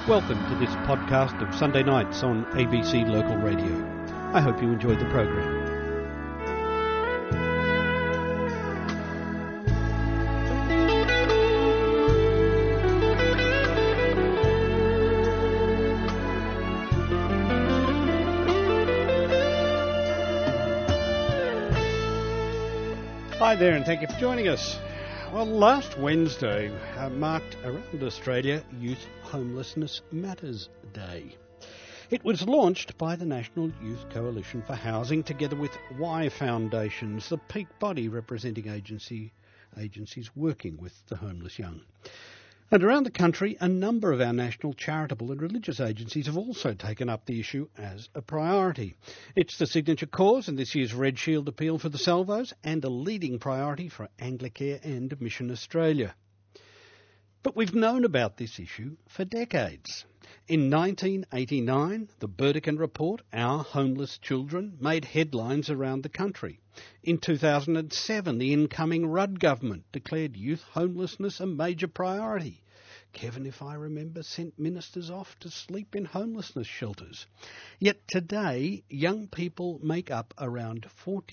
Welcome to this podcast of Sunday nights on ABC Local Radio. I hope you enjoyed the program. Hi there, and thank you for joining us. Well, last Wednesday marked around Australia Youth Homelessness Matters Day. It was launched by the National Youth Coalition for Housing together with Y Foundations, the peak body representing agencies working with the homeless young. And around the country, a number of our national charitable and religious agencies have also taken up the issue as a priority. It's the signature cause in this year's Red Shield appeal for the Salvos and a leading priority for Anglicare and Mission Australia. But we've known about this issue for decades. In 1989, the Burdekin Report, Our Homeless Children, made headlines around the country. In 2007, the incoming Rudd government declared youth homelessness a major priority. Kevin, if I remember, sent ministers off to sleep in homelessness shelters. Yet today, young people make up around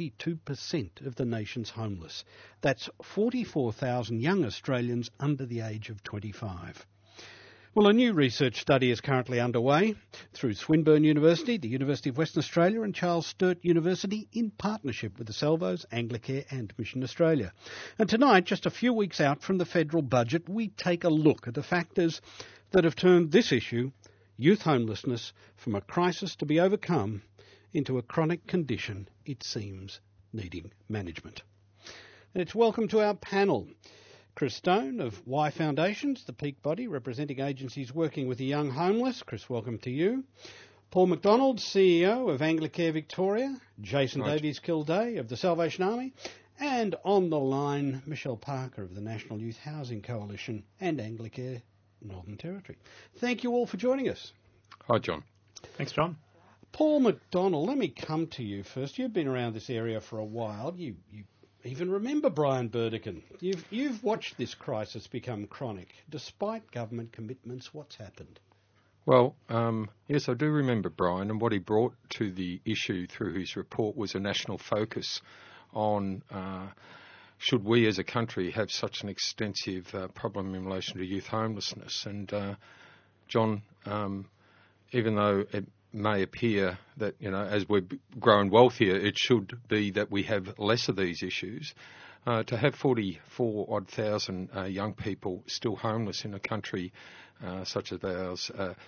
42% of the nation's homeless. That's 44,000 young Australians under the age of 25. Well, a new research study is currently underway through Swinburne University, the University of Western Australia and Charles Sturt University in partnership with the Salvos, Anglicare and Mission Australia. And tonight, just a few weeks out from the federal budget, we take a look at the factors that have turned this issue, youth homelessness, from a crisis to be overcome into a chronic condition, it seems, needing management. And it's welcome to our panel. Chris Stone of Y Foundations, the peak body representing agencies working with the young homeless. Chris, welcome to you. Paul McDonald, CEO of Anglicare Victoria. Jason Davies Kilday of the Salvation Army. And on the line, Michelle Parker of the National Youth Housing Coalition and Anglicare Northern Territory. Thank you all for joining us. Hi, John. Thanks, John. Paul McDonald, let me come to you first. You've been around this area for a while. You even remember Brian Burdekin. You've watched this crisis become chronic. Despite government commitments, what's happened? Well, yes, I do remember Brian, and what he brought to the issue through his report was a national focus on should we as a country have such an extensive problem in relation to youth homelessness. And, John, even though it may appear that, as we've grown wealthier, it should be that we have less of these issues. To have 44,000 young people still homeless in a country such as ours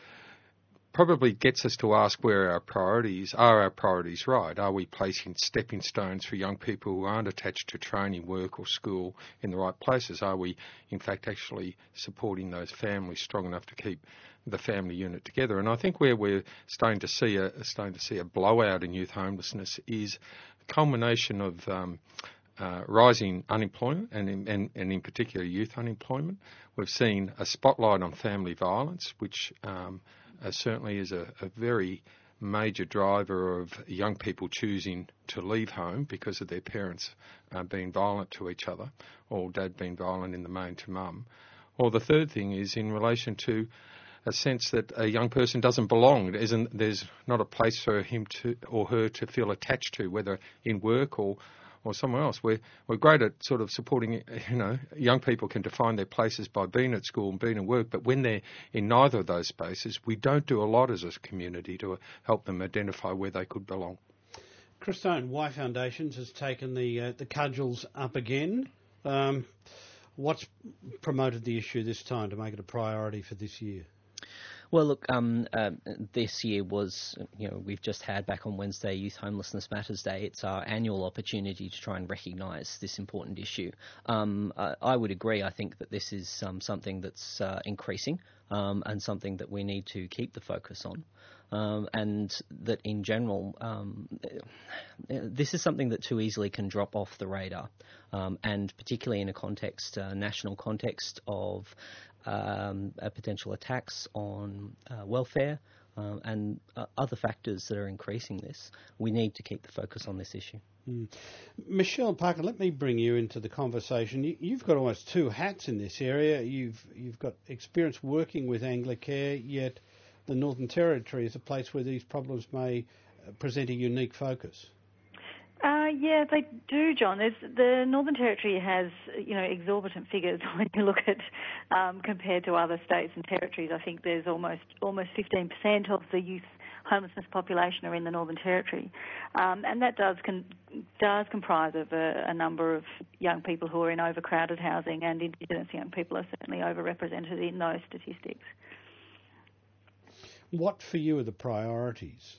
probably gets us to ask where our priorities are. Our priorities right? Are we placing stepping stones for young people who aren't attached to training, work or school in the right places? Are we, in fact, actually supporting those families strong enough to keep the family unit together? And I think where we're starting to see a blowout in youth homelessness is a culmination of rising unemployment and in particular youth unemployment. We've seen a spotlight on family violence, which certainly is a very major driver of young people choosing to leave home because of their parents being violent to each other, or dad being violent in the main to mum. Or the third thing is in relation to a sense that a young person doesn't belong. There's not a place for him to or her to feel attached to, whether in work or somewhere else. We're great at sort of supporting, young people can define their places by being at school and being at work, but when they're in neither of those spaces, we don't do a lot as a community to help them identify where they could belong. Chris Stone, Y Foundations has taken the cudgels up again. What's promoted the issue this time to make it a priority for this year? Well, look, this year was, we've just had back on Wednesday Youth Homelessness Matters Day. It's our annual opportunity to try and recognise this important issue. I would agree. I think that this is something that's increasing and something that we need to keep the focus on. And that in general, this is something that too easily can drop off the radar, and particularly in a national context of potential attacks on welfare, and other factors that are increasing this, we need to keep the focus on this issue. Michelle Parker, let me bring you into the conversation. You've got almost two hats in this area. You've got experience working with Anglicare, yet the Northern Territory is a place where these problems may present a unique focus. Yeah, they do, John. The Northern Territory has, exorbitant figures when you look at compared to other states and territories. I think there's almost 15% of the youth homelessness population are in the Northern Territory, and that does comprise of a number of young people who are in overcrowded housing, and Indigenous young people are certainly overrepresented in those statistics. What for you are the priorities?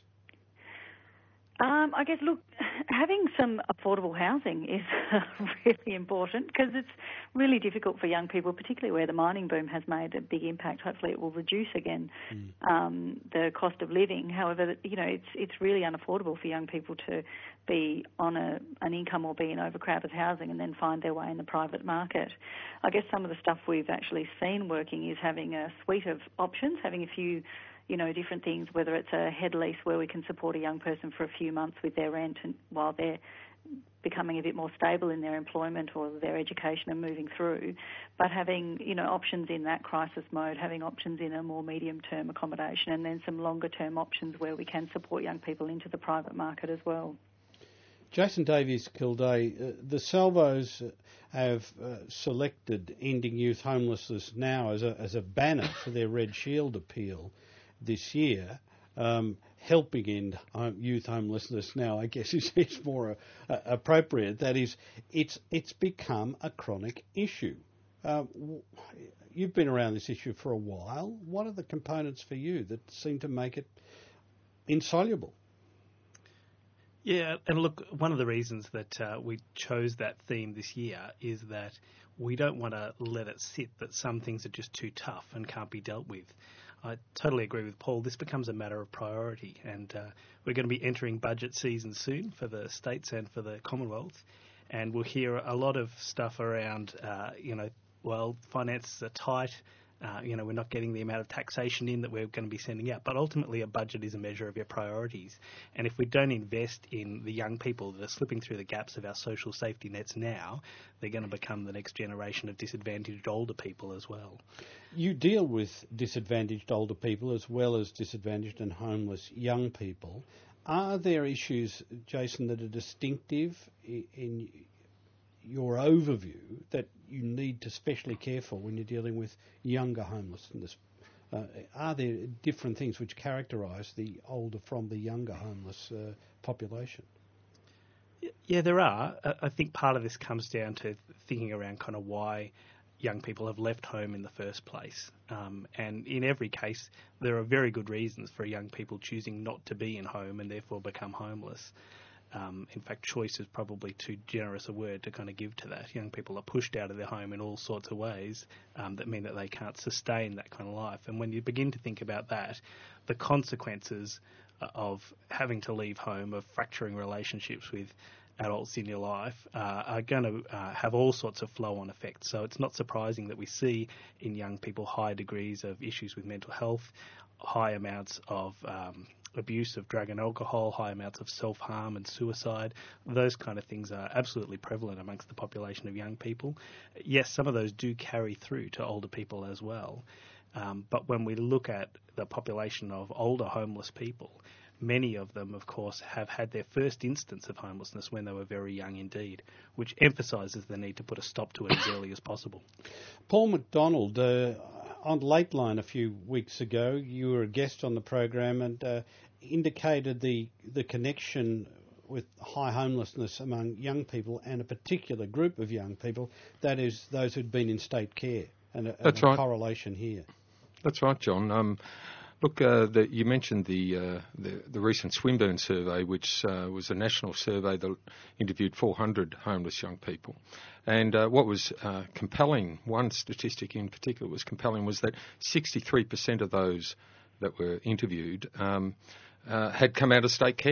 I guess, look, having some affordable housing is really important because it's really difficult for young people, particularly where the mining boom has made a big impact. Hopefully it will reduce again the cost of living. However, it's really unaffordable for young people to be on an income or be in overcrowded housing and then find their way in the private market. I guess some of the stuff we've actually seen working is having a suite of options, having a few different things, whether it's a head lease where we can support a young person for a few months with their rent and while they're becoming a bit more stable in their employment or their education and moving through, but having, options in that crisis mode, having options in a more medium-term accommodation, and then some longer-term options where we can support young people into the private market as well. Jason Davies-Kildea, the Salvos have selected Ending Youth Homelessness Now as a banner for their Red Shield appeal this year. Helping end youth homelessness now, I guess, is more appropriate. That is, it's become a chronic issue. You've been around this issue for a while. What are the components for you that seem to make it insoluble? Yeah, and look, one of the reasons that we chose that theme this year is that we don't want to let it sit that some things are just too tough and can't be dealt with. I totally agree with Paul. This becomes a matter of priority, and we're going to be entering budget season soon for the states and for the Commonwealth, and we'll hear a lot of stuff around, finances are tight, we're not getting the amount of taxation in that we're going to be sending out. But ultimately, a budget is a measure of your priorities. And if we don't invest in the young people that are slipping through the gaps of our social safety nets now, they're going to become the next generation of disadvantaged older people as well. You deal with disadvantaged older people as well as disadvantaged and homeless young people. Are there issues, Jason, that are distinctive in your overview that you need to specially care for when you're dealing with younger homelessness? Are there different things which characterise the older from the younger homeless population? Yeah, there are. I think part of this comes down to thinking around kind of why young people have left home in the first place. And in every case, there are very good reasons for young people choosing not to be in home and therefore become homeless. In fact, choice is probably too generous a word to kind of give to that. Young people are pushed out of their home in all sorts of ways that mean that they can't sustain that kind of life. And when you begin to think about that, the consequences of having to leave home, of fracturing relationships with adults in your life are going to have all sorts of flow-on effects. So it's not surprising that we see in young people high degrees of issues with mental health, high amounts of abuse of drug and alcohol, high amounts of self-harm and suicide. Those kind of things are absolutely prevalent amongst the population of young people. Yes, some of those do carry through to older people as well. But when we look at the population of older homeless people, many of them, of course, have had their first instance of homelessness when they were very young indeed, which emphasises the need to put a stop to it as early as possible. Paul McDonald, on Late Line a few weeks ago, you were a guest on the program and indicated the connection with high homelessness among young people and a particular group of young people, that is those who'd been in state care, and a correlation here. That's right, John. Look, you mentioned the recent Swinburne survey, which was a national survey that interviewed 400 homeless young people. And what was compelling, one statistic in particular was compelling, was that 63% of those that were interviewed had come out of state care.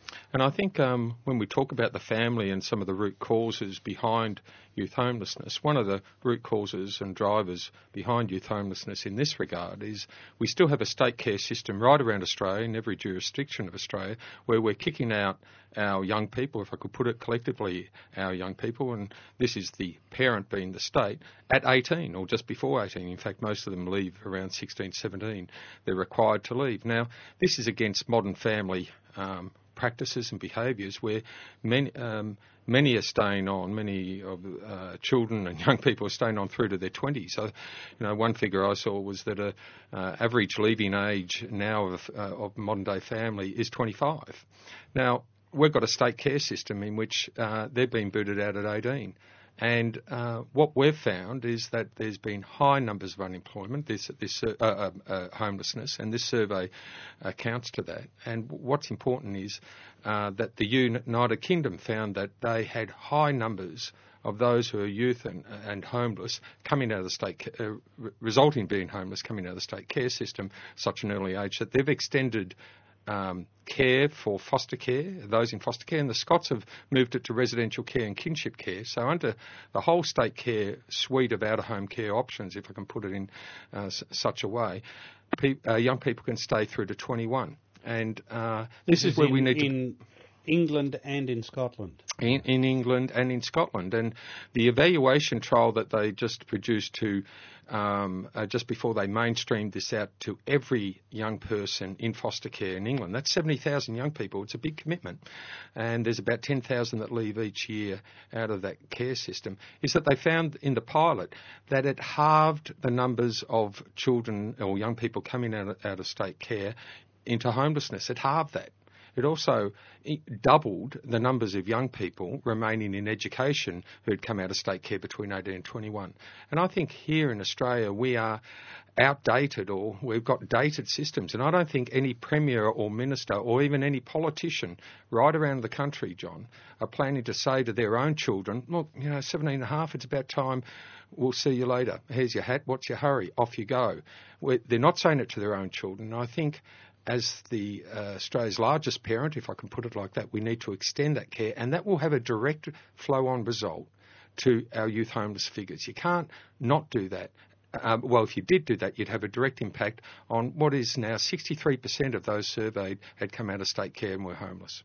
And I think when we talk about the family and some of the root causes behind youth homelessness, one of the root causes and drivers behind youth homelessness in this regard is we still have a state care system right around Australia, in every jurisdiction of Australia, where we're kicking out our young people, if I could put it collectively, our young people, and this is the parent being the state, at 18 or just before 18. In fact, most of them leave around 16, 17. They're required to leave. Now, this is against modern family practices and behaviours where many are staying on, many of children and young people are staying on through to their 20s. So, one figure I saw was that average leaving age now of modern day family is 25. Now, we've got a state care system in which they've been booted out at 18. And what we've found is that there's been high numbers of unemployment, homelessness, and this survey accounts to that. And what's important is that the United Kingdom found that they had high numbers of those who are youth and homeless coming out of the state, resulting in being homeless, coming out of the state care system such an early age that they've extended care for foster care, those in foster care, and the Scots have moved it to residential care and kinship care. So under the whole state care suite of out-of-home care options, if I can put it in such a way, young people can stay through to 21. And this is where we need to... England and in Scotland. In England and in Scotland. And the evaluation trial that they just produced to just before they mainstreamed this out to every young person in foster care in England, that's 70,000 young people. It's a big commitment. And there's about 10,000 that leave each year out of that care system, is that they found in the pilot that it halved the numbers of children or young people coming out of state care into homelessness. It halved that. It also doubled the numbers of young people remaining in education who'd come out of state care between 18 and 21. And I think here in Australia we are outdated, or we've got dated systems. And I don't think any premier or minister or even any politician right around the country, John, are planning to say to their own children, look, 17 and a half, it's about time, we'll see you later. Here's your hat, what's your hurry? Off you go. They're not saying it to their own children. And I think as the Australia's largest parent, if I can put it like that, we need to extend that care, and that will have a direct flow-on result to our youth homeless figures. You can't not do that. Well, if you did do that, you'd have a direct impact on what is now 63% of those surveyed had come out of state care and were homeless.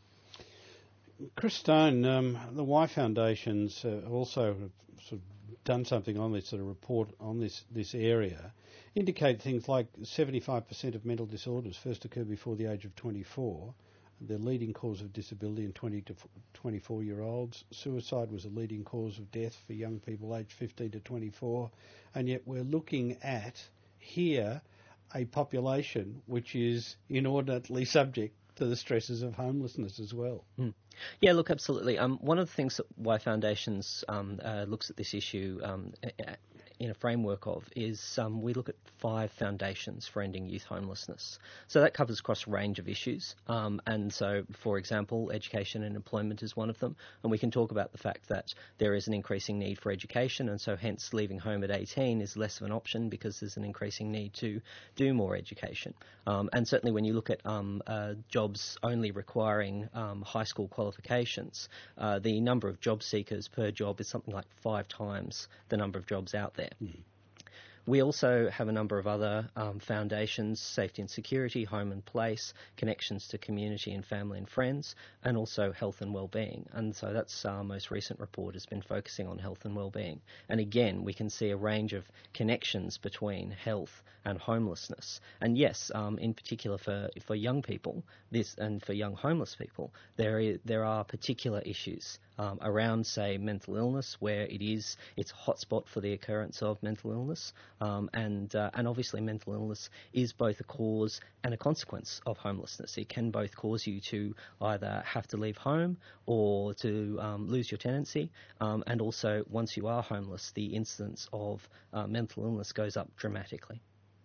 Chris Stone, the Y Foundation's also sort of done something on this, sort of report on this area, indicate things like 75% of mental disorders first occur before the age of 24. The leading cause of disability in 20 to 24-year-olds. Suicide was a leading cause of death for young people aged 15 to 24. And yet we're looking at here a population which is inordinately subject to the stresses of homelessness as well. Yeah, look, absolutely. One of the things that Y Foundations looks at this issue in a framework of is we look at 5 foundations for ending youth homelessness. So that covers across a range of issues. And so, for example, education and employment is one of them. And we can talk about the fact that there is an increasing need for education, and so hence leaving home at 18 is less of an option because there's an increasing need to do more education. And certainly when you look at jobs only requiring high school qualifications, the number of job seekers per job is something like 5 times the number of jobs out there. We also have a number of other foundations: safety and security, home and place, connections to community and family and friends, and also health and well-being. And so that's our most recent report has been focusing on health and well-being. And again, we can see a range of connections between health and homelessness. And yes, in particular for young people, and for young homeless people, there are particular issues around, say, mental illness, where it's a hotspot for the occurrence of mental illness, and obviously mental illness is both a cause and a consequence of homelessness. It can both cause you to either have to leave home or to lose your tenancy, and also once you are homeless, the incidence of mental illness goes up dramatically.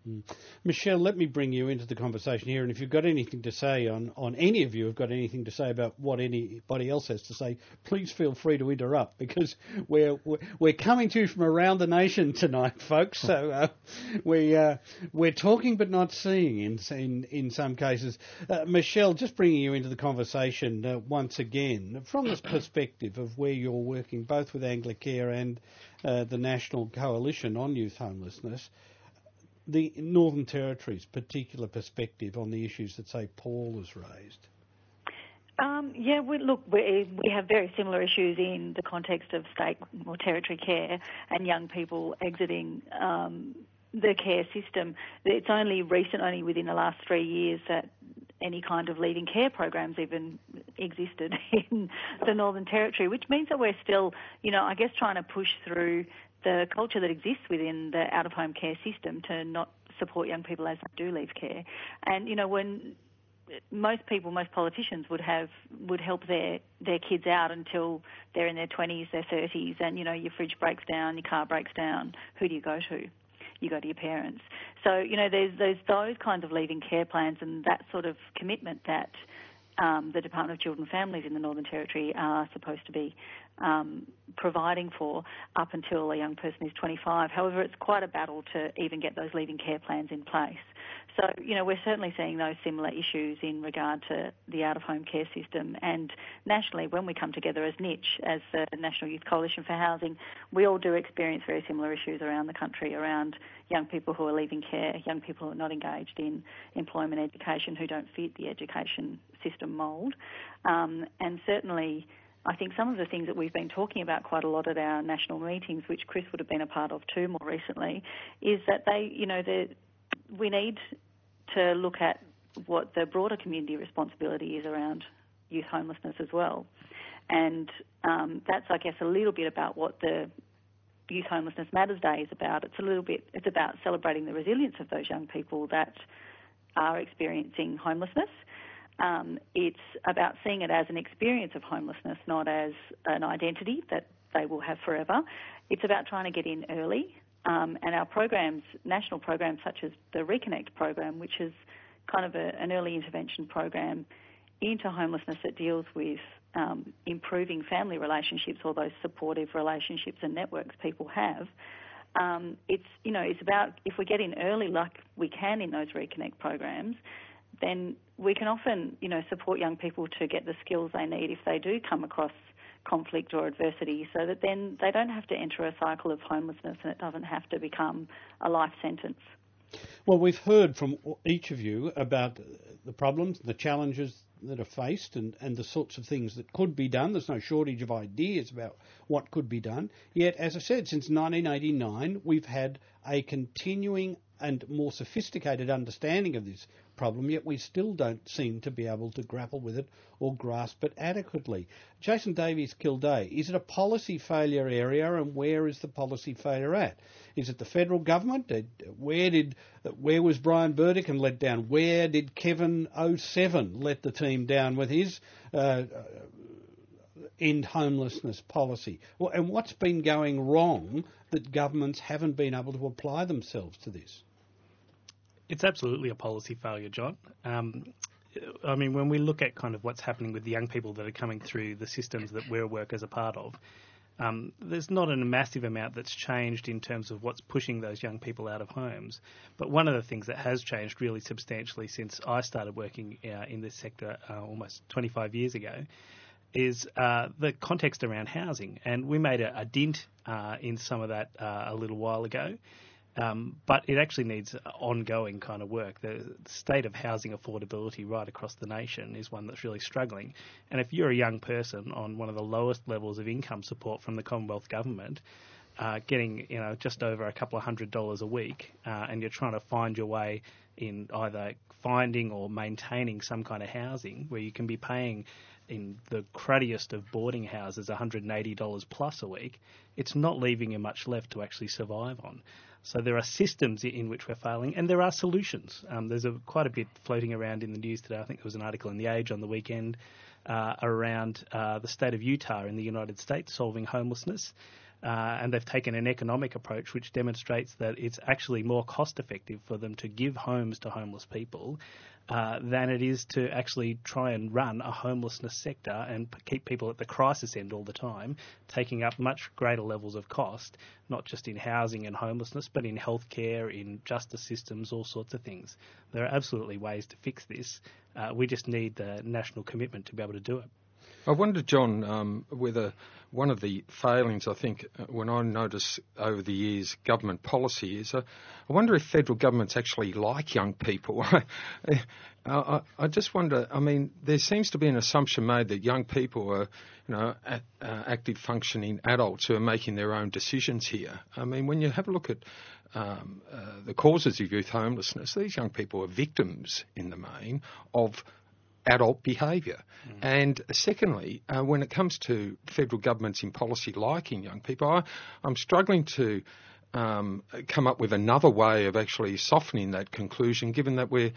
Michelle, let me bring you into the conversation here, and if you've got anything to say on any of you have got anything to say about what anybody else has to say, please feel free to interrupt, because we're coming to you from around the nation tonight, folks. So we're talking but not seeing in some cases. Michelle, just bringing you into the conversation once again from this perspective of where you're working, both with Anglicare and the National Coalition on Youth Homelessness. The Northern Territory's particular perspective on the issues that, say, Paul has raised? We have very similar issues in the context of state or territory care and young people exiting the care system. It's only within the last 3 years that any kind of leaving care programs even existed in the Northern Territory, which means that we're still, trying to push through the culture that exists within the out-of-home care system to not support young people as they do leave care. And, when most politicians would help their kids out until they're in their 20s, their 30s, and, your fridge breaks down, your car breaks down, who do you go to? You go to your parents. So, there's those kinds of leaving care plans and that sort of commitment that the Department of Children and Families in the Northern Territory are supposed to be providing for up until a young person is 25. However, it's quite a battle to even get those leaving care plans in place. So, we're certainly seeing those similar issues in regard to the out-of-home care system. And nationally, when we come together as NYCH, as the National Youth Coalition for Housing, we all do experience very similar issues around the country around young people who are leaving care, young people who are not engaged in employment education, who don't fit the education system mould. And certainly, I think some of the things that we've been talking about quite a lot at our national meetings, which Chris would have been a part of too more recently, is that we need to look at what the broader community responsibility is around youth homelessness as well. And that's, I guess, a little bit about what the Youth Homelessness Matters Day is about. It's about celebrating the resilience of those young people that are experiencing homelessness. It's about seeing it as an experience of homelessness, not as an identity that they will have forever. It's about trying to get in early. And our programs, national programs such as the Reconnect program, which is kind of an early intervention program into homelessness that deals with improving family relationships or those supportive relationships and networks people have. It's about if we get in early like we can in those Reconnect programs, then we can often, support young people to get the skills they need if they do come across conflict or adversity, so that then they don't have to enter a cycle of homelessness and it doesn't have to become a life sentence. Well, we've heard from each of you about the problems, the challenges that are faced and the sorts of things that could be done. There's no shortage of ideas about what could be done. Yet, as I said, since 1989, we've had a continuing and more sophisticated understanding of this problem, yet we still don't seem to be able to grapple with it or grasp it adequately. Jason Davies Kilday, is it a policy failure area, and where is the policy failure at? Is it the federal government? Where was Brian Burdick and let down? Where did Kevin 07 let the team down with his end homelessness policy? And what's been going wrong that governments haven't been able to apply themselves to this? It's absolutely a policy failure, John. When we look at kind of what's happening with the young people that are coming through the systems that Where Work is a part of, there's not a massive amount that's changed in terms of what's pushing those young people out of homes. But one of the things that has changed really substantially since I started working in this sector almost 25 years ago is the context around housing. And we made a dint in some of that a little while ago. But it actually needs ongoing kind of work. The state of housing affordability right across the nation is one that's really struggling. And if you're a young person on one of the lowest levels of income support from the Commonwealth Government, getting just over a couple of $100 a week, and you're trying to find your way in either finding or maintaining some kind of housing where you can be paying in the cruddiest of boarding houses $180 plus a week, it's not leaving you much left to actually survive on. So there are systems in which we're failing, and there are solutions. There's quite a bit floating around in the news today. I think there was an article in The Age on the weekend around the state of Utah in the United States solving homelessness. and they've taken an economic approach which demonstrates that it's actually more cost effective for them to give homes to homeless people than it is to actually try and run a homelessness sector and keep people at the crisis end all the time, taking up much greater levels of cost, not just in housing and homelessness, but in healthcare, in justice systems, all sorts of things. There are absolutely ways to fix this. We just need the national commitment to be able to do it. I wonder, John, whether one of the failings, I think, when I notice over the years government policy is, I wonder if federal governments actually like young people. I just wonder, I mean, there seems to be an assumption made that young people are, active functioning adults who are making their own decisions here. I mean, when you have a look at the causes of youth homelessness, these young people are victims, in the main, of adult behaviour. And secondly, when it comes to federal governments in policy liking young people, I'm struggling to come up with another way of actually softening that conclusion, given that we've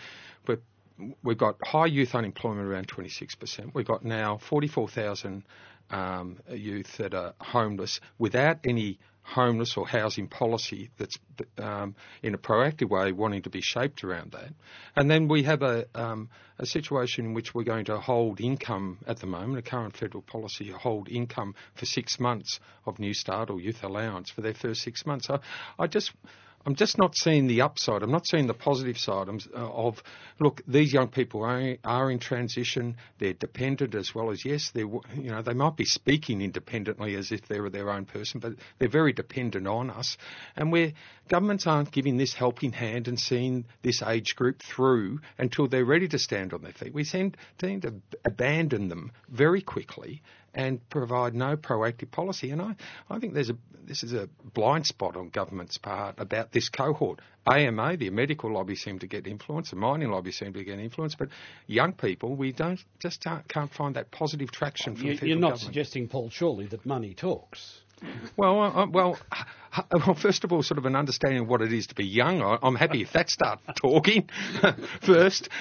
got high youth unemployment around 26%. We've got now 44,000 youth that are homeless without any homeless or housing policy that's in a proactive way wanting to be shaped around that. And then we have a situation in which we're going to hold income at the moment, a current federal policy, hold income for 6 months of New Start or youth allowance for their first 6 months. I'm just not seeing the upside. I'm not seeing the positive side of, look, these young people are in transition. They're dependent as well as, yes, they might be speaking independently as if they were their own person, but they're very dependent on us. And where governments aren't giving this helping hand and seeing this age group through until they're ready to stand on their feet, we tend to abandon them very quickly and provide no proactive policy. And I think this is a blind spot on government's part about this cohort. AMA, the medical lobby, seem to get influence, the mining lobby seem to get influence, but young people, we can't find that positive traction from federal You're not government. suggesting, Paul, surely that money talks? Well, first of all, sort of an understanding of what it is to be young. I'm happy if that starts talking first.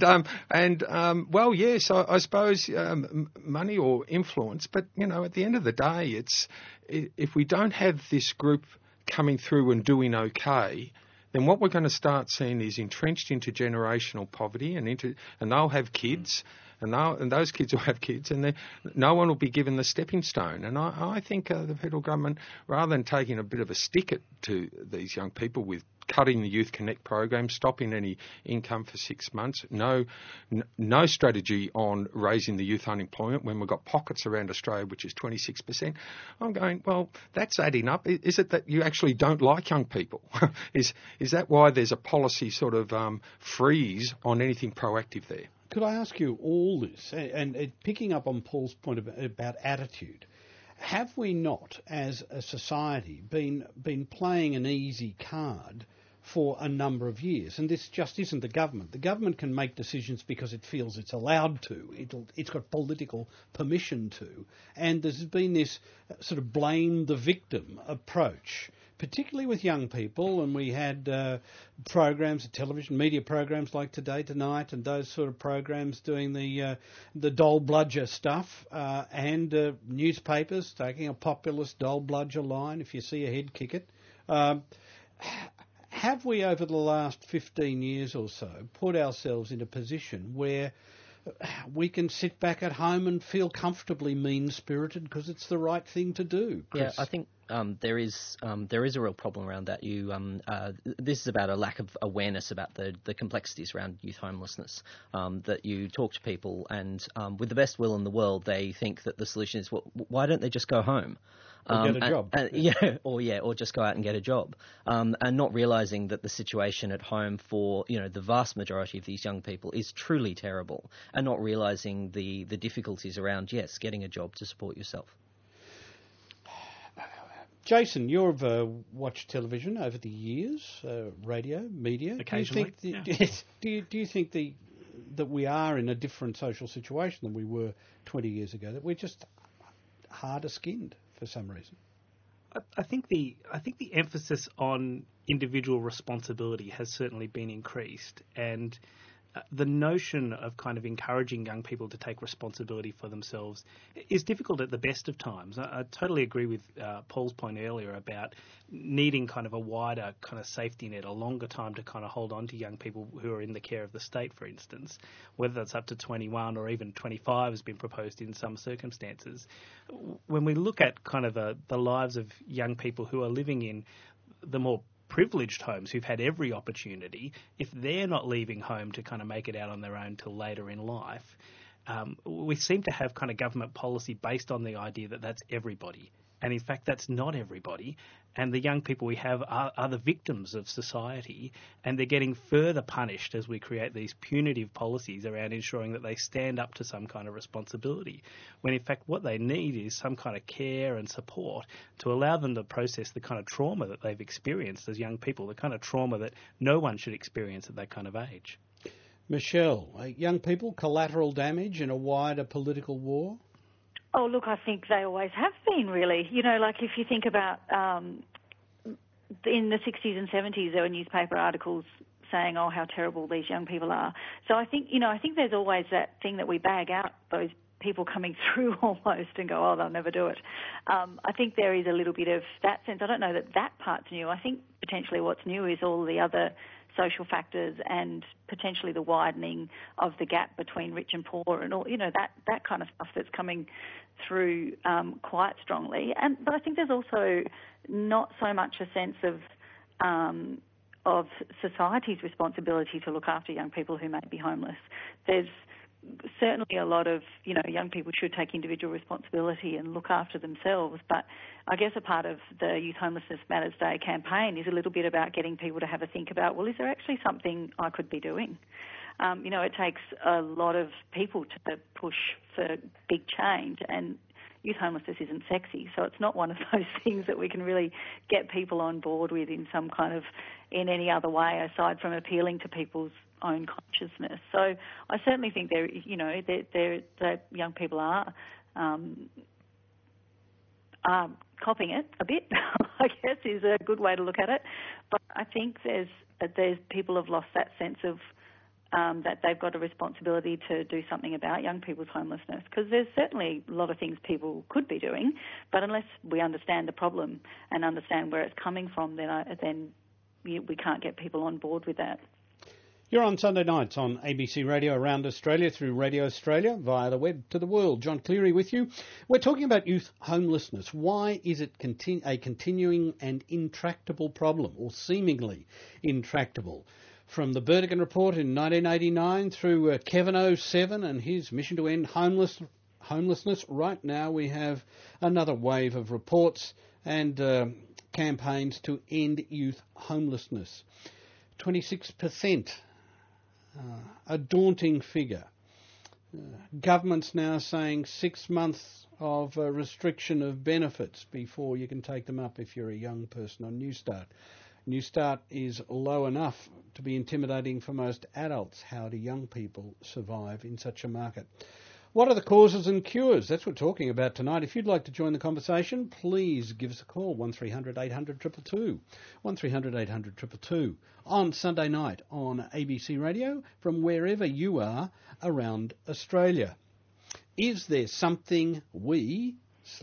Yes, I suppose money or influence. But, at the end of the day, if we don't have this group coming through and doing okay, then what we're going to start seeing is entrenched intergenerational poverty, and they'll have kids. And those kids will have kids, and no one will be given the stepping stone. And I think the federal government, rather than taking a bit of a stick to these young people with cutting the Youth Connect program, stopping any income for 6 months, no strategy on raising the youth unemployment when we've got pockets around Australia which is 26%. I'm going, well, that's adding up. Is it that you actually don't like young people? Is that why there's a policy sort of freeze on anything proactive there? Could I ask you all this, and picking up on Paul's point about attitude, have we not, as a society, been playing an easy card for a number of years? And this just isn't the government. The government can make decisions because it feels it's allowed to. It's got political permission to. And there's been this sort of blame the victim approach, particularly with young people, and we had programs, television, media programs like Today Tonight and those sort of programs doing the dole bludger stuff, and newspapers taking a populist dole bludger line, if you see a head, kick it. Have we, over the last 15 years or so, put ourselves in a position where we can sit back at home and feel comfortably mean-spirited because it's the right thing to do, Chris? Yeah, I think there is a real problem around that. This is about a lack of awareness about the complexities around youth homelessness. That you talk to people, and with the best will in the world, they think that the solution is, well, why don't they just go home? Or get a job. Or just go out and get a job, and not realising that the situation at home for the vast majority of these young people is truly terrible, and not realising the difficulties around getting a job to support yourself. Jason, you've watched television over the years, radio, media. Occasionally. Do you think that we are in a different social situation than we were 20 years ago? That we're just harder skinned for some reason? I think the emphasis on individual responsibility has certainly been increased, and the notion of kind of encouraging young people to take responsibility for themselves is difficult at the best of times. I totally agree with Paul's point earlier about needing kind of a wider kind of safety net, a longer time to kind of hold on to young people who are in the care of the state, for instance, whether that's up to 21 or even 25 has been proposed in some circumstances. When we look at kind of the lives of young people who are living in the more privileged homes who've had every opportunity, if they're not leaving home to kind of make it out on their own till later in life, we seem to have kind of government policy based on the idea that that's everybody. And in fact, that's not everybody. And the young people we have are the victims of society, and they're getting further punished as we create these punitive policies around ensuring that they stand up to some kind of responsibility, when in fact what they need is some kind of care and support to allow them to process the kind of trauma that they've experienced as young people, the kind of trauma that no one should experience at that kind of age. Michelle, young people, collateral damage in a wider political war? Oh, look, I think they always have been, really. You know, like if you think about in the 60s and 70s, there were newspaper articles saying, oh, how terrible these young people are. So I think there's always that thing that we bag out, those people coming through almost and go, oh, they'll never do it. I think there is a little bit of that sense. I don't know that part's new. I think potentially what's new is all the other social factors and potentially the widening of the gap between rich and poor and all, that kind of stuff that's coming through quite strongly. But I think there's also not so much a sense of society's responsibility to look after young people who may be homeless. There's certainly a lot of, young people should take individual responsibility and look after themselves. But I guess a part of the Youth Homelessness Matters Day campaign is a little bit about getting people to have a think about, well, is there actually something I could be doing? It takes a lot of people to push for big change, and youth homelessness isn't sexy, so it's not one of those things that we can really get people on board with in any other way aside from appealing to people's own consciousness. So I certainly think that young people are copping it a bit, I guess is a good way to look at it. But I think there's people have lost that sense of that they've got a responsibility to do something about young people's homelessness, because there's certainly a lot of things people could be doing, but unless we understand the problem and understand where it's coming from, then we can't get people on board with that. You're on Sunday nights on ABC Radio around Australia, through Radio Australia, via the web to the world. John Cleary with you. We're talking about youth homelessness. Why is it a continuing and intractable problem, or seemingly intractable? From the Burdekin Report in 1989 through Kevin 07 and his mission to end homelessness, right now we have another wave of reports and campaigns to end youth homelessness. 26%. A daunting figure. Government's now saying 6 months of restriction of benefits before you can take them up if you're a young person on Newstart. Newstart is low enough to be intimidating for most adults. How do young people survive in such a market? What are the causes and cures? That's what we're talking about tonight. If you'd like to join the conversation, please give us a call, 1300 800 222, 1300 800 222, on Sunday night on ABC Radio from wherever you are around Australia. Is there something we/you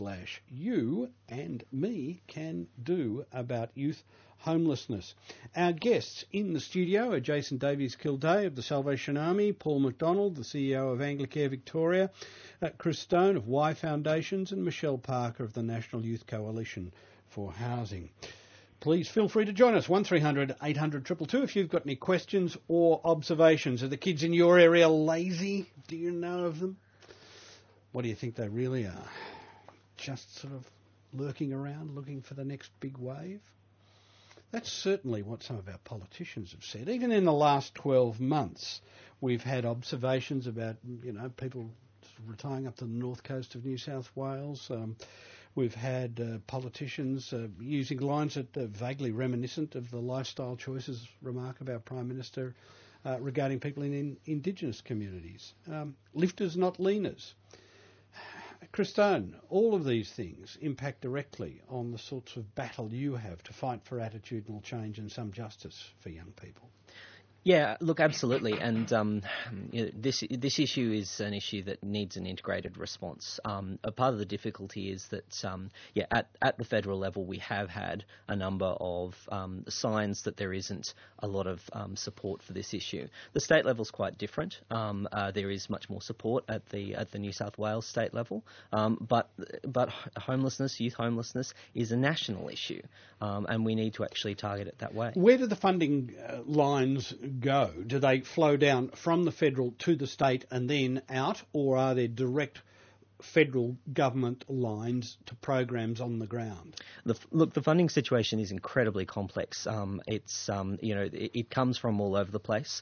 and me can do about youth homelessness? Our guests in the studio are Jason Davies-Kildea of the Salvation Army, Paul McDonald, the CEO of Anglicare Victoria, Chris Stone of Y Foundations, and Michelle Parker of the National Youth Coalition for Housing. Please feel free to join us, 1300 800 222, if you've got any questions or observations. Are the kids in your area lazy? Do you know of them? What do you think they really are? Just sort of lurking around, looking for the next big wave? That's certainly what some of our politicians have said. Even in the last 12 months, we've had observations about, people retiring up to the north coast of New South Wales. We've had politicians using lines that are vaguely reminiscent of the lifestyle choices remark of our Prime Minister regarding people in Indigenous communities. Lifters, not leaners. Chris Stone, all of these things impact directly on the sorts of battle you have to fight for attitudinal change and some justice for young people. Yeah, look, absolutely, and this issue is an issue that needs an integrated response. A part of the difficulty is that, at the federal level, we have had a number of signs that there isn't a lot of support for this issue. The state level is quite different. There is much more support at the New South Wales state level, but homelessness, youth homelessness, is a national issue, and we need to actually target it that way. Where do the funding lines go? Do they flow down from the federal to the state and then out, or are there direct federal government lines to programs on the ground? The funding situation is incredibly complex. It comes from all over the place.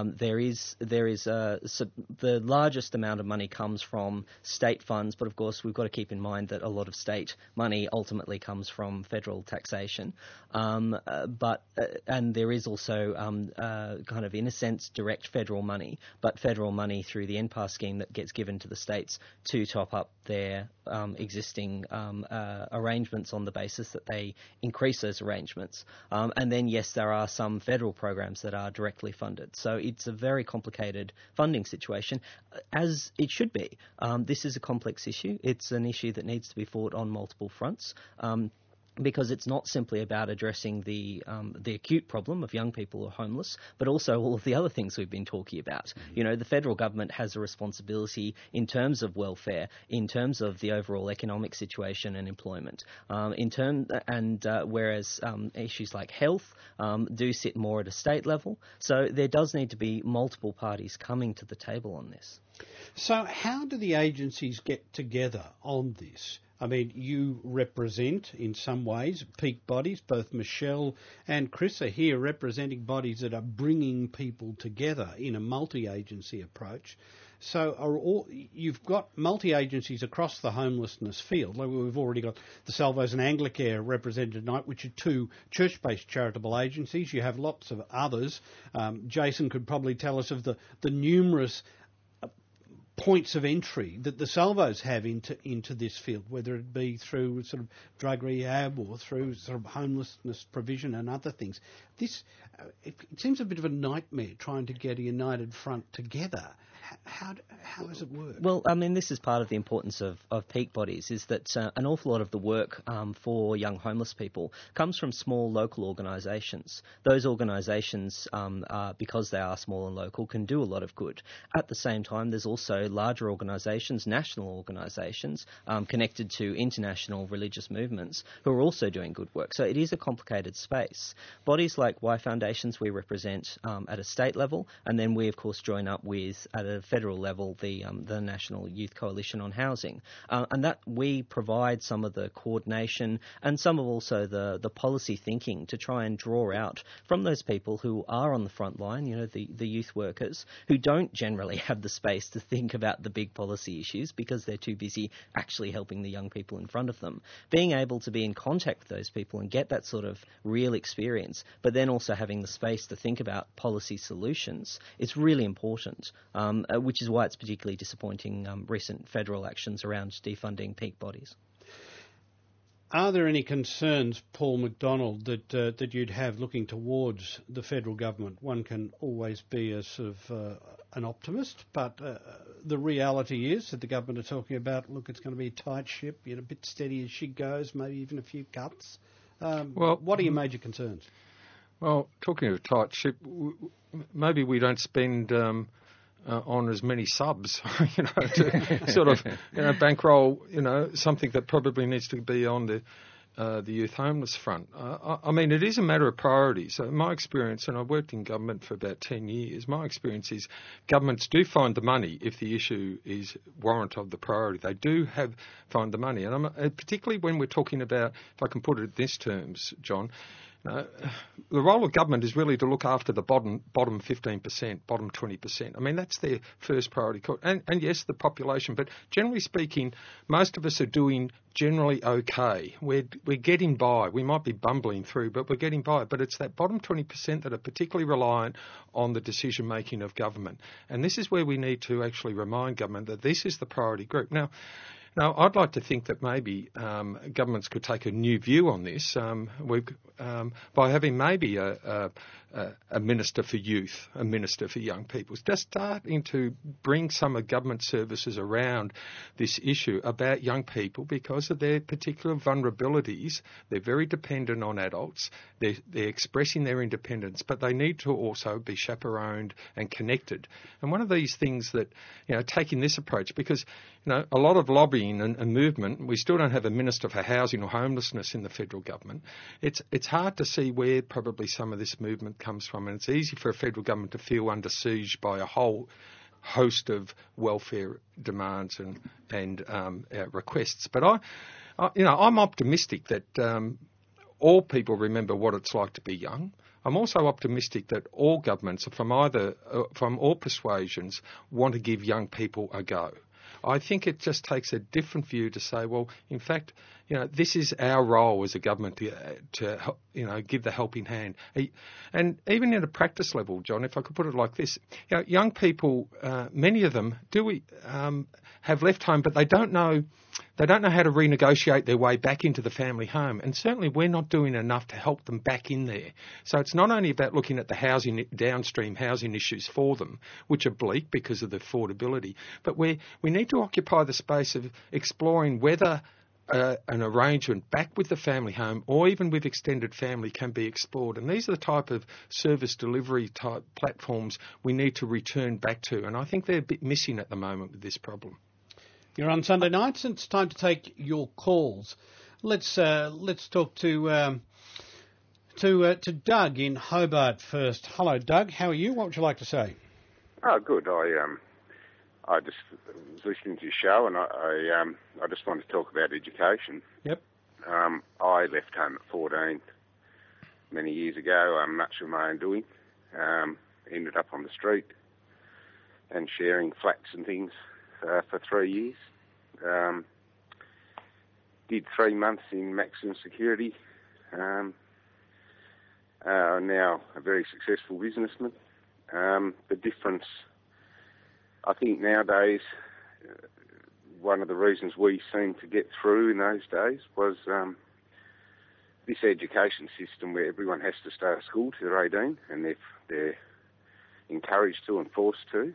The largest amount of money comes from state funds, but of course we've got to keep in mind that a lot of state money ultimately comes from federal taxation. And there is also kind of, in a sense, direct federal money, but federal money through the NPAR scheme that gets given to the states to top up their existing arrangements on the basis that they increase those arrangements. And then, yes, there are some federal programs that are directly funded. So it's a very complicated funding situation, as it should be. This is a complex issue. It's an issue that needs to be fought on multiple fronts. Because it's not simply about addressing the acute problem of young people who are homeless, but also all of the other things we've been talking about. You know, the federal government has a responsibility in terms of welfare, in terms of the overall economic situation and employment, whereas issues like health do sit more at a state level. So there does need to be multiple parties coming to the table on this. So how do the agencies get together on this? I mean, you represent, in some ways, peak bodies. Both Michelle and Chris are here representing bodies that are bringing people together in a multi-agency approach. So you've got multi-agencies across the homelessness field. Like we've already got the Salvos and Anglicare represented tonight, which are two church-based charitable agencies. You have lots of others. Jason could probably tell us of the numerous points of entry that the Salvos have into this field, whether it be through sort of drug rehab or through sort of homelessness provision and other things. This it seems a bit of a nightmare trying to get a united front together. How does it work? Well, I mean, this is part of the importance of peak bodies, is that an awful lot of the work for young homeless people comes from small local organisations. Those organisations, because they are small and local, can do a lot of good. At the same time, there's also larger organisations, national organisations, connected to international religious movements who are also doing good work. So it is a complicated space. Bodies like Y Foundations we represent at a state level, and then we, of course, join up with, at a federal level, the National Youth Coalition on Housing, and that we provide some of the coordination and some of also the policy thinking to try and draw out from those people who are on the front line, you know, the youth workers, who don't generally have the space to think about the big policy issues because they're too busy actually helping the young people in front of them. Being able to be in contact with those people and get that sort of real experience, but then also having the space to think about policy solutions is really important. Which is why it's particularly disappointing recent federal actions around defunding peak bodies. Are there any concerns, Paul McDonald, that you'd have looking towards the federal government? One can always be a sort of an optimist, but the reality is that the government are talking about, look, it's going to be a tight ship, you know, a bit steady as she goes, maybe even a few cuts. What are your major concerns? Well, talking of a tight ship, maybe we don't spend on as many subs, you know, to sort of, you know, bankroll, you know, something that probably needs to be on the youth homeless front. I mean, it is a matter of priority. So my experience, and I've worked in government for about 10 years, my experience is governments do find the money if the issue is warrant of the priority. They do find the money. And particularly when we're talking about, if I can put it in this terms, John, the role of government is really to look after the bottom 15%, bottom 20%. I mean, that's their first priority. And yes, the population. But generally speaking, most of us are doing generally okay. We're getting by. We might be bumbling through, but we're getting by. But it's that bottom 20% that are particularly reliant on the decision-making of government. And this is where we need to actually remind government that this is the priority group. Now, Now, I'd like to think that maybe governments could take a new view on this by having maybe a minister for youth, a minister for young people, just starting to bring some of government services around this issue about young people because of their particular vulnerabilities. They're very dependent on adults. They're expressing their independence, but they need to also be chaperoned and connected. And one of these things that, taking this approach, because, a lot of lobbying and movement, we still don't have a Minister for Housing or Homelessness in the federal government. It's hard to see where probably some of this movement comes from, and it's easy for a federal government to feel under siege by a whole host of welfare demands and requests. But I'm optimistic that all people remember what it's like to be young. I'm also optimistic that all governments from all persuasions want to give young people a go. I think it just takes a different view to say, well, in fact, this is our role as a government to give the helping hand. And even at a practice level, John, if I could put it like this, young people, many of them have left home, but they don't know how to renegotiate their way back into the family home. And certainly we're not doing enough to help them back in there. So it's not only about looking at the downstream housing issues for them, which are bleak because of the affordability, but we need to occupy the space of exploring whether an arrangement back with the family home or even with extended family can be explored. And these are the type of service delivery type platforms we need to return back to. And I think they're a bit missing at the moment with this problem. You're on Sunday nights, and it's time to take your calls. Let's talk to Doug in Hobart first. Hello, Doug. How are you? What would you like to say? Oh, good. I just was listening to your show, and I just wanted to talk about education. Yep. I left home at 14 many years ago, much of my own doing. Ended up on the street and sharing flats and things for 3 years. Did 3 months in maximum security. Now a very successful businessman. The difference, I think nowadays, one of the reasons we seemed to get through in those days was this education system where everyone has to stay at school till they're 18, and they're encouraged to and forced to.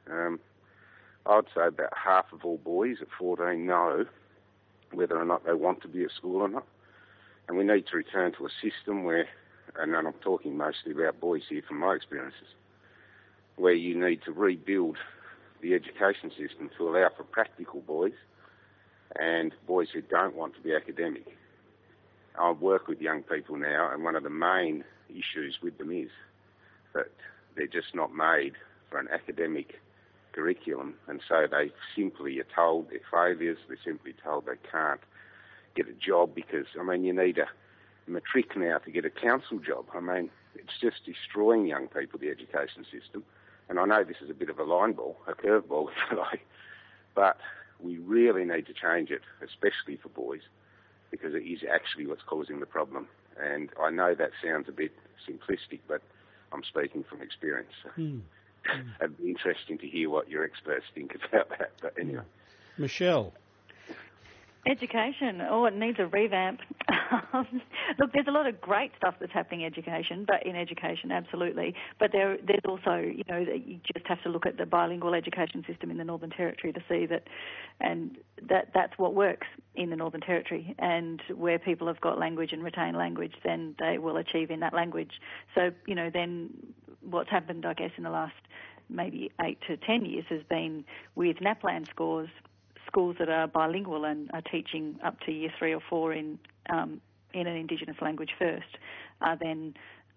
I'd say about half of all boys at 14 know whether or not they want to be at school or not. And we need to return to a system where, and I'm talking mostly about boys here from my experiences, where you need to rebuild the education system to allow for practical boys and boys who don't want to be academic. I work with young people now, and one of the main issues with them is that they're just not made for an academic curriculum, and so they simply are told they're failures. They're simply told they can't get a job because, you need a matric now to get a council job. It's just destroying young people, the education system. And I know this is a bit of a line ball, a curveball, if you like, but we really need to change it, especially for boys, because it is actually what's causing the problem. And I know that sounds a bit simplistic, but I'm speaking from experience. It'd be interesting to hear what your experts think about that. But anyway. Michelle. Education, it needs a revamp. Look, there's a lot of great stuff that's happening in education, absolutely. But there's also, you just have to look at the bilingual education system in the Northern Territory to see that's what works in the Northern Territory. And where people have got language and retain language, then they will achieve in that language. So, then what's happened, I guess, in the last maybe 8 to 10 years has been with NAPLAN scores, schools that are bilingual and are teaching up to year 3 or 4 in an Indigenous language first are then,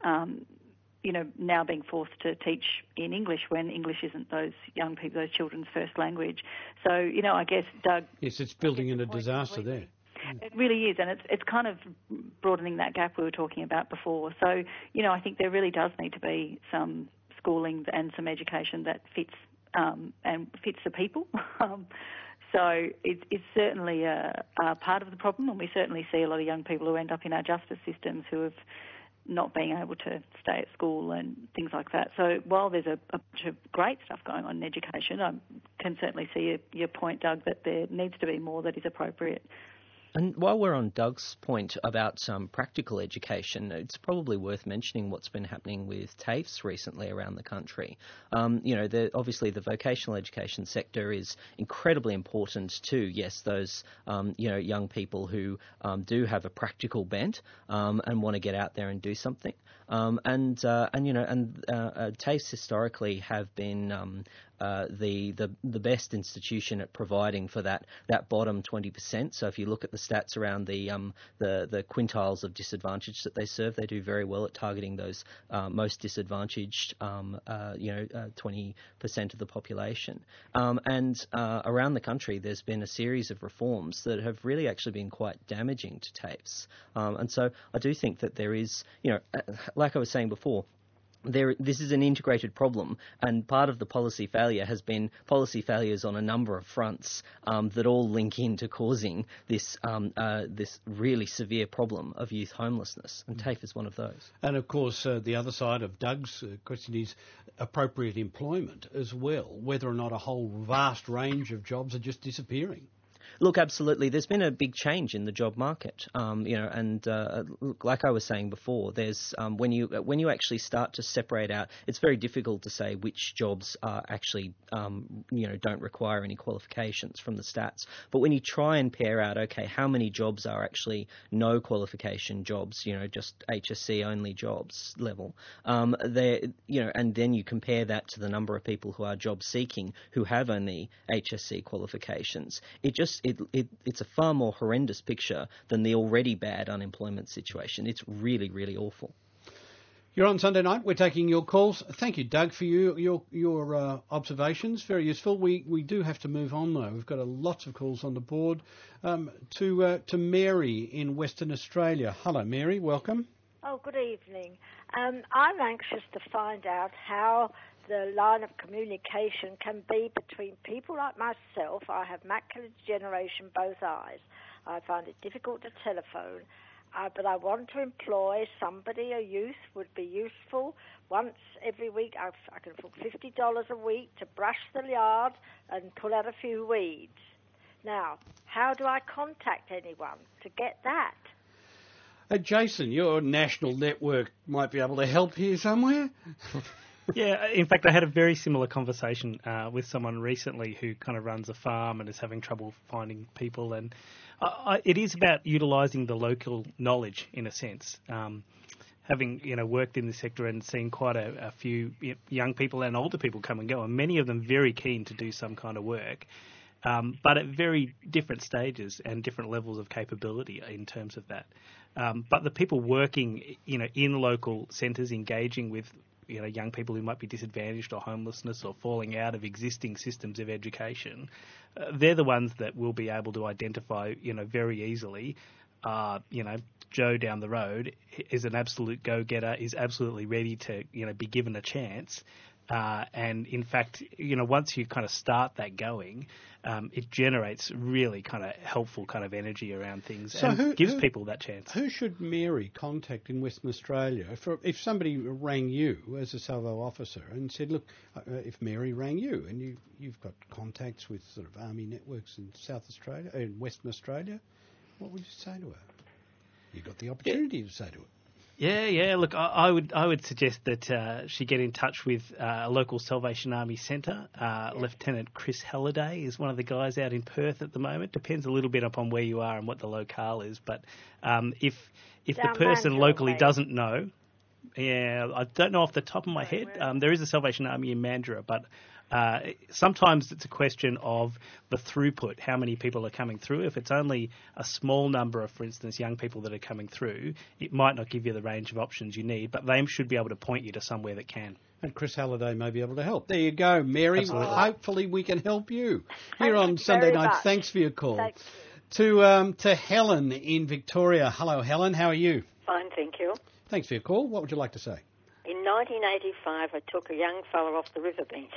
now being forced to teach in English when English isn't those young people, those children's first language. So, I guess, Doug... Yes, it's building in a disaster there. It really is, and it's kind of broadening that gap we were talking about before. So, I think there really does need to be some schooling and some education that fits the people. So it's certainly a part of the problem, and we certainly see a lot of young people who end up in our justice systems who have not being able to stay at school and things like that. So while there's a bunch of great stuff going on in education, I can certainly see your point, Doug, that there needs to be more that is appropriate. And while we're on Doug's point about practical education, it's probably worth mentioning what's been happening with TAFEs recently around the country. Obviously the vocational education sector is incredibly important to, yes, those young people who do have a practical bent and want to get out there and do something. TAFEs historically have been the best institution at providing for that bottom 20%. So if you look at the stats around the quintiles of disadvantage that they serve, they do very well at targeting those most disadvantaged 20% of the population. Around the country, there's been a series of reforms that have really actually been quite damaging to TAFEs. And so I do think that there is, like I was saying before, this is an integrated problem, and part of the policy failure has been policy failures on a number of fronts that all link into causing this really severe problem of youth homelessness, and TAFE is one of those. And of course, the other side of Doug's question is appropriate employment as well, whether or not a whole vast range of jobs are just disappearing. Look, absolutely. There's been a big change in the job market, look, like I was saying before, there's when you actually start to separate out, it's very difficult to say which jobs are actually don't require any qualifications from the stats. But when you try and pair out, okay, how many jobs are actually no qualification jobs, just HSC only jobs level, and then you compare that to the number of people who are job seeking who have only HSC qualifications, it's a far more horrendous picture than the already bad unemployment situation. It's really, really awful. You're on Sunday night. We're taking your calls. Thank you, Doug, for your observations. Very useful. We do have to move on, though. We've got lots of calls on the board. To Mary in Western Australia. Hello, Mary. Welcome. Oh, good evening. I'm anxious to find out how the line of communication can be between people like myself. I have macular degeneration, both eyes. I find it difficult to telephone, but I want to employ somebody, a youth would be useful. Once every week, I can afford $50 a week to brush the yard and pull out a few weeds. Now, how do I contact anyone to get that? Jason, your national network might be able to help here somewhere. Yeah, in fact, I had a very similar conversation with someone recently who kind of runs a farm and is having trouble finding people. And it is about utilising the local knowledge, in a sense. Having worked in the sector and seen quite a few young people and older people come and go, and many of them very keen to do some kind of work, but at very different stages and different levels of capability in terms of that. But the people working, in local centres, engaging with young people who might be disadvantaged or homelessness or falling out of existing systems of education, they're the ones that will be able to identify, very easily, Joe down the road is an absolute go-getter, is absolutely ready to, be given a chance. And in fact, once you kind of start that going, it generates really kind of helpful kind of energy around things and gives people that chance. Who should Mary contact in Western Australia? If somebody rang you as a Salvo officer and said, look, if Mary rang you and you've got contacts with sort of army networks in South Australia, in Western Australia, what would you say to her? You've got the opportunity to say to her. Yeah. Look, I would suggest that she get in touch with a local Salvation Army centre. Lieutenant Chris Halliday is one of the guys out in Perth at the moment. Depends a little bit upon where you are and what the locale is. But if the person locally doesn't know, I don't know off the top of my head. There is a Salvation Army in Mandurah, but sometimes it's a question of the throughput, how many people are coming through. If it's only a small number of, for instance, young people that are coming through, it might not give you the range of options you need, but they should be able to point you to somewhere that can. And Chris Halliday may be able to help. There you go, Mary. Absolutely. Hopefully we can help you. Here on Sunday night. Much. Thanks for your call. Thank you. To Helen in Victoria. Hello, Helen. How are you? Fine, thank you. Thanks for your call. What would you like to say? In 1985, I took a young fella off the riverbank.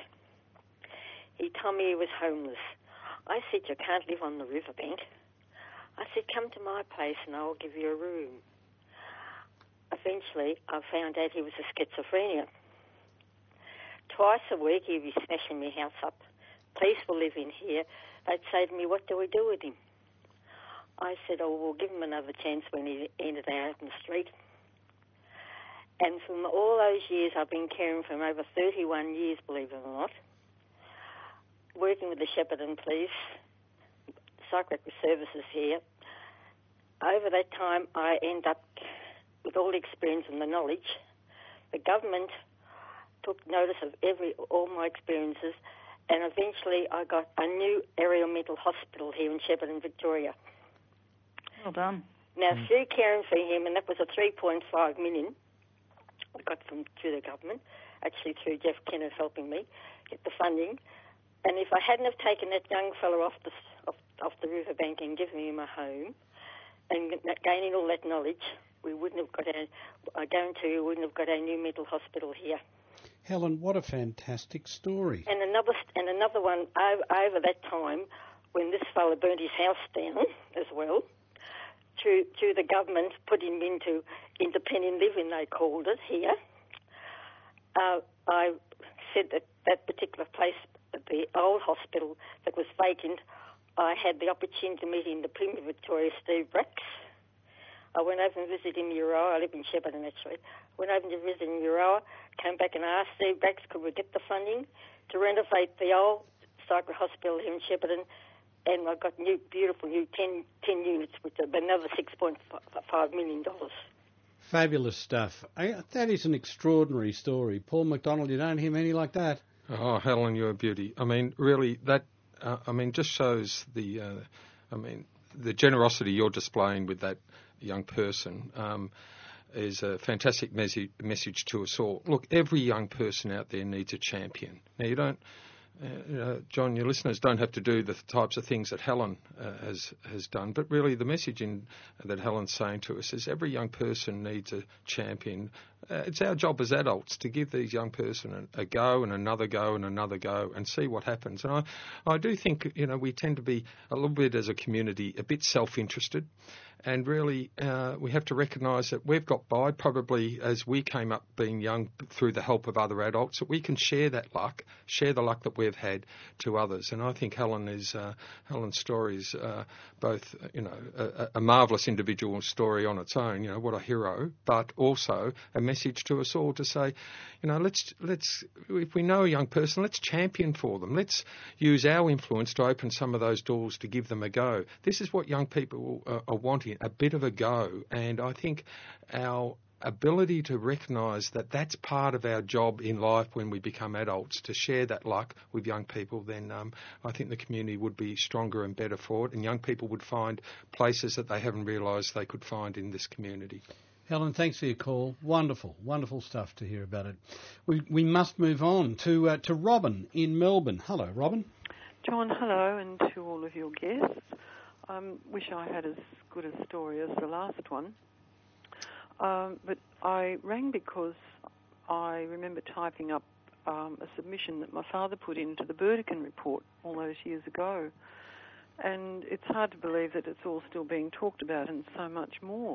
He told me he was homeless. I said, you can't live on the riverbank. I said, come to my place and I'll give you a room. eventually I found out he was a schizophrenia. Twice a week he'd be smashing my house up. Police will live in here. They'd say to me, what do we do with him? I said, oh, we'll give him another chance when he ended out in the street. And from all those years, I've been caring for him over 31 years, believe it or not, working with the Shepparton Police, psychiatric services here. Over that time, I end up with all the experience and the knowledge. The government took notice of all my experiences, and eventually I got a new area mental hospital here in Shepparton, Victoria. Well done. Now, through caring for him, and that was a 3.5 million I got through the government, actually through Jeff Kenner helping me get the funding. And if I hadn't have taken that young fellow off the riverbank and given him a home and gaining all that knowledge, we wouldn't have got I guarantee you, we wouldn't have got a new mental hospital here. Helen, what a fantastic story. And another one over that time, when this fellow burnt his house down as well, through the government put him into independent living, they called it here. I said that particular place, the old hospital that was vacant, I had the opportunity to meet in the Premier Victoria, Steve Brax. I went over and visited him in Euroa. I live in Shepparton, actually. Went over to visit in Euroa, came back and asked Steve Brax, could we get the funding to renovate the old psychiatric hospital here in Shepparton, and I got beautiful new 10 units with another $6.5 million. Fabulous stuff. That is an extraordinary story. Paul McDonald, you don't hear many like that. Oh, Helen, you're a beauty. I mean, really, that, just shows the generosity you're displaying with that young person is a fantastic message to us all. Look, every young person out there needs a champion. Now, you don't, John, your listeners don't have to do the types of things that Helen has done, but really the message that Helen's saying to us is every young person needs a champion. It's our job as adults to give these young person a go and another go and another go and see what happens. And I do think, we tend to be a little bit as a community a bit self-interested. And really, we have to recognise that we've got by, probably as we came up being young through the help of other adults, that we can share that luck, share the luck that we've had to others. And I think Helen's story is both, a marvellous individual story on its own, what a hero, but also a message to us all to say, let's if we know a young person, let's champion for them. Let's use our influence to open some of those doors to give them a go. This is what young people are wanting. A bit of a go, and I think our ability to recognise that that's part of our job in life when we become adults, to share that luck with young people, then I think the community would be stronger and better for it, and young people would find places that they haven't realised they could find in this community. Helen, thanks for your call. Wonderful, wonderful stuff to hear about it. We must move on to Robin in Melbourne. Hello, Robin. John, hello, and to all of your guests. Wish I had as good a story as the last one. But I rang because I remember typing up a submission that my father put into the Burdekin report all those years ago. And it's hard to believe that it's all still being talked about and so much more.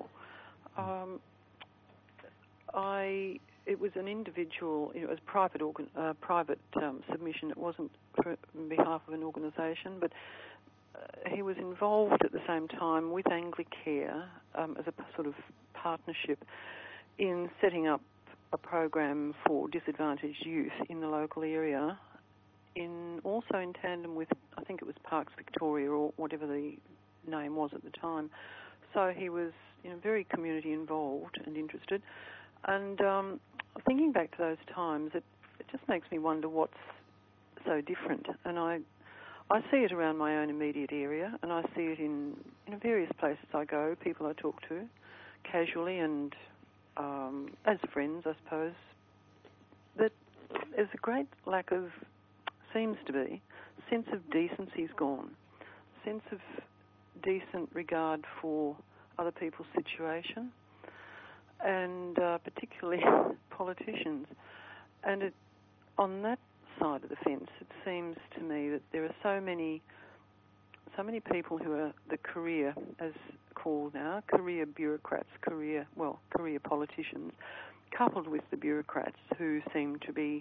It was an individual, it was a private submission. It wasn't on behalf of an organisation, but he was involved at the same time with Anglicare as a sort of partnership in setting up a program for disadvantaged youth in the local area, also in tandem with, I think it was Parks Victoria or whatever the name was at the time. So he was very community involved and interested. And thinking back to those times, it just makes me wonder what's so different. And I see it around my own immediate area, and I see it in various places I go, people I talk to, casually and as friends, I suppose, that there's a great lack of, seems to be, sense of decency's gone, sense of decent regard for other people's situation, and particularly politicians. And on that side of the fence, it seems to me that there are so so many people who are the career, as called now, career bureaucrats, career politicians, coupled with the bureaucrats who seem to be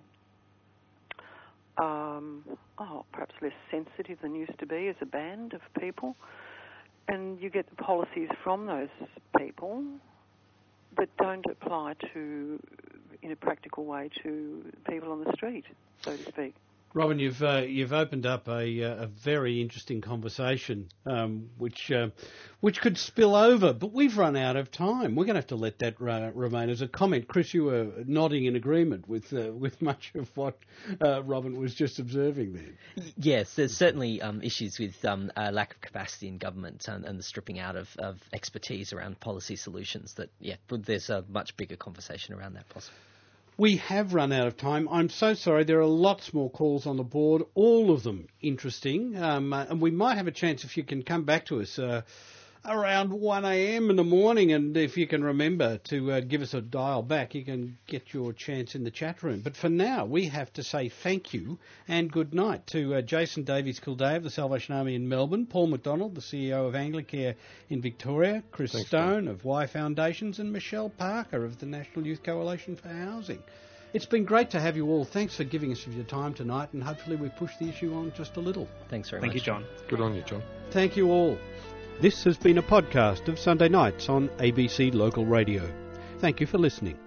perhaps less sensitive than used to be as a band of people. And you get the policies from those people that don't apply to, in a practical way, to people on the street, so to speak. Robin, you've opened up a very interesting conversation, which could spill over, but we've run out of time. We're going to have to let that remain as a comment. Chris, you were nodding in agreement with much of what Robin was just observing there. Yes, there's certainly issues with lack of capacity in government and the stripping out of expertise around policy solutions. There's a much bigger conversation around that possible. We have run out of time. I'm so sorry. There are lots more calls on the board, all of them interesting. And we might have a chance if you can come back to us around 1 a.m. in the morning. And if you can remember to give us a dial back, you can get your chance in the chat room. But for now, we have to say thank you and good night to Jason Davies-Kildea of the Salvation Army in Melbourne, Paul McDonald, the CEO of Anglicare in Victoria, Chris Stone of Y Foundations, and Michelle Parker of the National Youth Coalition for Housing. It's been great to have you all. Thanks for giving us your time tonight, and hopefully we push the issue on just a little. Thanks very much. Thank you, John. Good on you, John. Thank you all. This has been a podcast of Sunday Nights on ABC Local Radio. Thank you for listening.